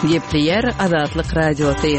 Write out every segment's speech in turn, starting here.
Gepleyer Azatlyk Radiosu.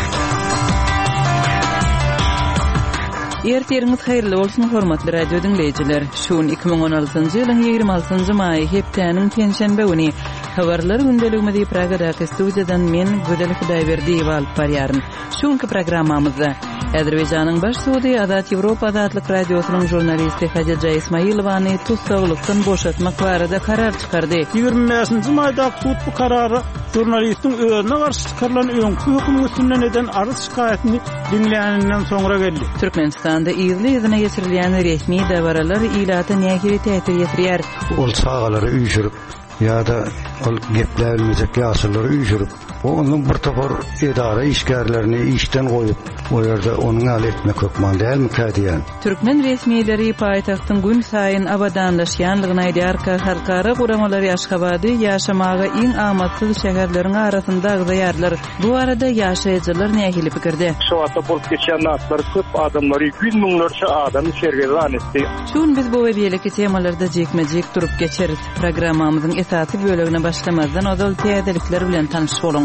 Erteriniz hayırlı olsun hormatly radio dinleyijiler. Şuun 2016-njy ýylyň 26-njy maýy hepdeniň tenşenbe güni habarlar gündeligimizi Pragada studiýadan men Gödel Hudaýberdi alyp barýaryn. Şuňky programmamyzda Azerbaýjanyň baş suwdy Azat Ýewropa Azatlyk Radiosynyň jurnalisti Hajaja Ismailowany tutsagylykdan boşatmak barada karar çykardy. 25-nji maýda tut bu karary jurnalistiň özüne garşy çykarylan öňkü höküm üstünden eden arz şikaýatyny dinleýäninden soňra geldi. Türkmenistanda ýyly geçirilýän resmi dawaralar ilata nähiri täsir ýetirýär. Ol çağalary üýşürip ýa-da ol geplärilmejek ýaşylary üýşürip onun bir topar idara işgärlerini işten goýup o ýerde onuň aly etmek hökman dälmi kädiýän. Türkmen resmiýetleri paýtagtyň gün saýyn abadanlaşýanlygyny aýdýar, halkara guramalary Aşgabaty ýaşamaga iň amatly şäherleriň arasynda agzaýarlar. Bu arada ýaşaýjylar nähili pikirde. Şu wagtda bolup geçýän natlary köp adamlary, gün müňlerçe adam şerge zanetdi. Şuň biz bu we beýleki temalarda jekmejek durup geçeriz. Programmamyzyň esasy bölegine başlamazdan odal täzelikler bilen tanyşyp bolun.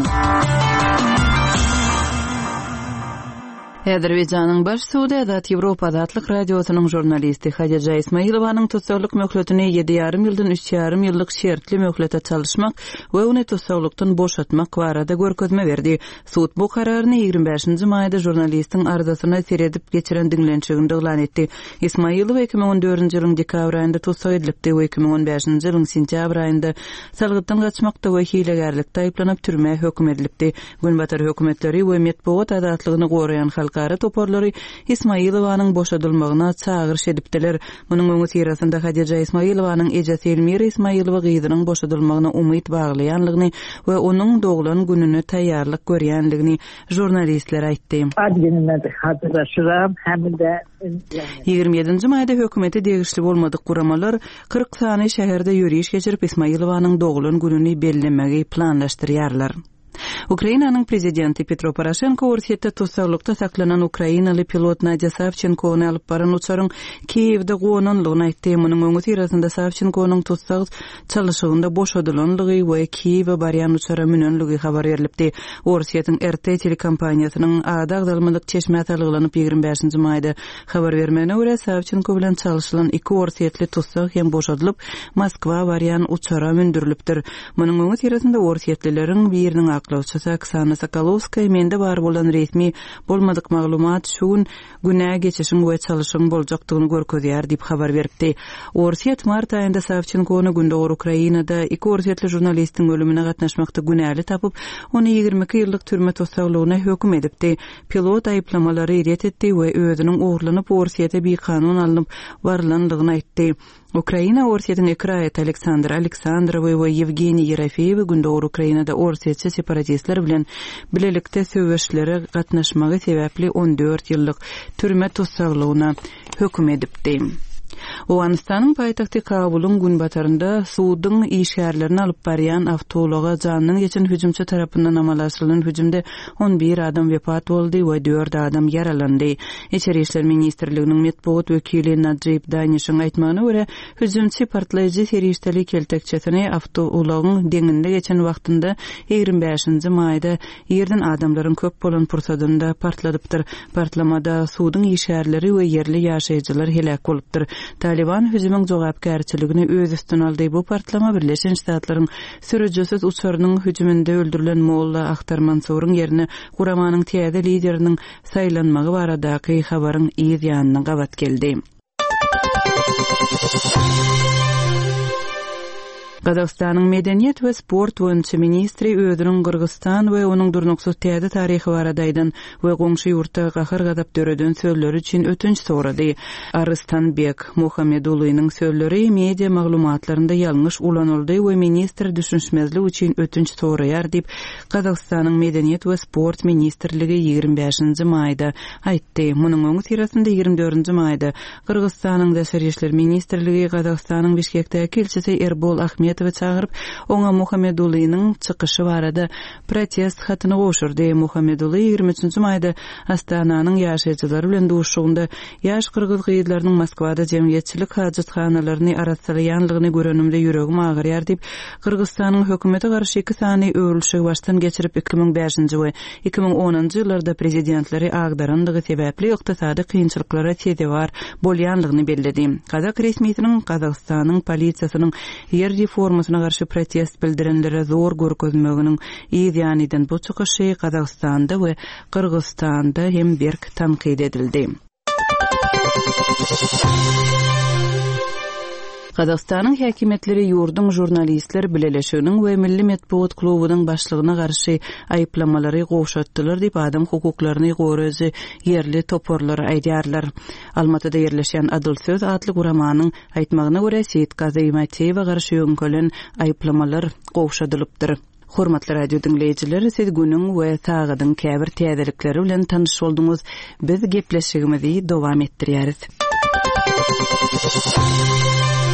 Azerbaýjanyň baş suwdy Azat Ýewropa Azatlyk Radiosynyň jurnalisti Hajaja Ismailowanyň tutsaglyk möhletini 7,5 ýyldan 3,5 ýyllyk şertli möhlete çalyşmak we ony tutsaglykdan boşatmak barada görkezme berdi. Suwd bu kararyny 25-nji maýda jurnalistiň arzasyna seredip geçiren dinlençiginde elan etdi. Ismailow 2014-nji ýylyň dekabr aýynda tutsag edilipdi we 2015-nji ýylyň sentýabr aýynda salgytdan gaçmakda we hilegerlikde aýplanyp türme hökm edilipdi. Günbatar hökümetleri we medeniýet azatlygyny goraýan halkara toparlary Ismailowanyň boşadylmagyna çağırış edipdiler. Munyň öňü sirasynda Hajaja Ismailowanyň ejesi Elmira Ismailowa gyzynyň boşadylmagyna umyt baglaýanlygyny we onuň doglan gününe taýýarlyk görýänligini jurnalistler aýtdy. 27-nji maýda hökümeti degişli bolmadyk guramalar 40 sany şäherde ýürüýüş geçirip Ismailowanyň doglan gününi bellemegi planlaşdyrýarlar. Ukrainanyň prezidenti Petro Poroshenko Orsetde tutsaglykda saklanan Ukrainaly pilot Nadya Savchenkowny alyp baran uçaryň Kiýewde gonanlygyny aýtdy. Munyň öňü sirasynda Savchenkownyň tutsag çalyşygynda boşadylanlygy we Kiýewe barýan uçara münenligi habar berilipdi. Orsetdiň RT telekompaniýasynyň adagdalmalyk çeşme atalygylanyp 25-nji maýda habar bermegine görä Savchenko bilen çalyşylan 2 orsetli tutsag hem boşadylyp Moskwa barýan uçara mündirilipdir. Munyň öňü sirasynda orsetlileriň biriniň aklawçysy Oksana Sokolovskaya mende bar bolan resmi bolmadyk maglumat şuň günä geçişiň we çalyşyň boljakdygyny görkezýär diýip habar beripdi. Orset mart aýynda Savchenkowny gündäki Ukrainada 2 orsetli jurnalistiň ölümine gatnaşmakda günäli tapyp, ony 22 ýyllyk türme tutsaglygyna hökm edipdi. Pilot aýplamalary ret etdi we özüniň uğurlanyp Orsetde bir kanun alınıp varlanlygyny aýtdy. Ukraina Orsetdiň ekrat Aleksandr Aleksandrowy we Yevgeniy Yerofeýew gündäki Ukrainada orsetçi separatistler bilen bilelikde söwüşlere gatnaşmagy sebäpli 14 ýyllyk türme tutsaglygyna hökm edipdi. Owganistanyň paýtagty Kabul'un günbatarynda suwdyň işgärlerini alyp barýan awtologa janyny geçen hüjümçi tarapyndan amalaşylan hüjümde 11 adam wepat boldy we 4 adam yaralandy. İçeri işler ministrliginiň medeniýet wekili Najib Danişiň aýtmagyna görä, hüjümçi partlaýjy serişdeli keltekçesini awtologyň deňinde geçen wagtynda 25-nji maýda ýerden adamlaryň köp bolan pursadynda partladypdyr. Partlamada suwdyň işgärleri we yerli ýaşaýjylar helak bolupdyr. Taliban hüjümüň jogapkärçiligini öz üstüne aldy. Bu partlama Birleşen Ştatlaryň sürüjüsiz uçarynyň hüjüminde öldürilen Molla Ahtar Mansur'yň ýerine guramanyň täze lideriniň saýlanmagy baradaky habaryň iýiz ýanyna gabat geldi. Gazakstanyň medeniýet we sport boýunça ministri özüniň Kyrgyzstan we onuň durnuksuz täze taryhy baradaýdan we goňşy ýurtda gahar gadap döreden sözleri üçin ötünç sorady. Arstanbek Muhammedulynyň sözleri media maglumatlarynda ýalňyş ulanyldy we ministr düşünşmezlik üçin ötünç soraýar diýip Gazakstanyň medeniýet we sport ministrligi 25-nji maýda aýtdy. Munyň öňü sirasynda 24-nji maýda Kyrgyzstanyň daşary işler ministrligi Gazakstanyň Bişkekdäki elçisi Erbol Ahmet Ahmedova çağırıp ona Muhammedulynyň çykyşy barada protest hatyny goşurdy. Muhammeduly 23-nji maýda Astananyň ýaşaýjylary bilen duşugynda ýaş kyrgyz gyýdlarynyň Moskwada jemgyýetçilik hajatxanalaryny aratsalaýanlygyny görenimde ýüregim agyrýar diýip Kyrgyzstanyň hökümeti garşy iki sany öwrülşigi baştan geçirip 2005-nji we 2010-njy ýyllarda prezidentleri agdarandygy sebäpli ykdysady kynçylyklara tedewar bolýanlygyny belledi. Kazak resmiýetiniň Kazakstanyň polisiýasynyň ýer reformasyna garşy protest bildirenlere zor görkezmeginiň ýanydan bu çykyşy Kazakstanda we Kyrgyzstanda hem berk tanqid edildi. Kazakstanyň häkimetleri ýurdun jurnalistler bileleşiginiň we Milli Medpuat klubynyň başlygyna garşy aýyplamalary goşatdylar diýip adam hukuklaryny gorazy ýerli toporlar aýdýarlar. Almatyda ýerleşen Adıl Söz adly guramanyň aýtmagyna görä Seyit Gazymatyeva garşy ýönkelen aýyplamalar goşadylypdyr. Hormatly radio dinleýijiler, siz günüň we sagydyň käbir täzelikleri bilen tanyş bolduňyz. Biz gepleşigimizi dowam etdirýäris.